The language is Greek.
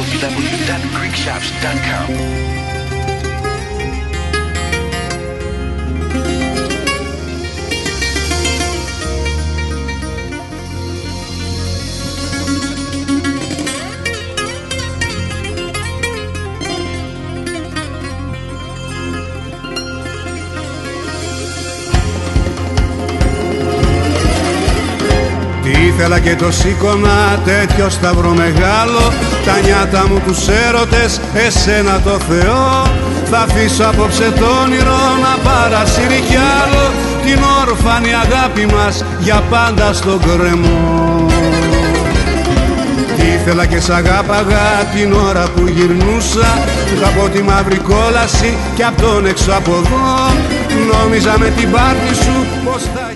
www.greekshops.com. Ήθελα και το σήκωνα τέτοιο σταυρό μεγάλο, τα νιάτα μου τους έρωτες, εσένα το Θεό. Θα αφήσω απόψε το όνειρο να παρασύρει κι άλλο την όρφανη αγάπη μας για πάντα στον κρεμό. Ήθελα και σ' αγάπαγα την ώρα που γυρνούσα, από τη μαύρη κόλαση κι απ' τον έξω από εδώ. Νόμιζα με την πάρτι σου πως θα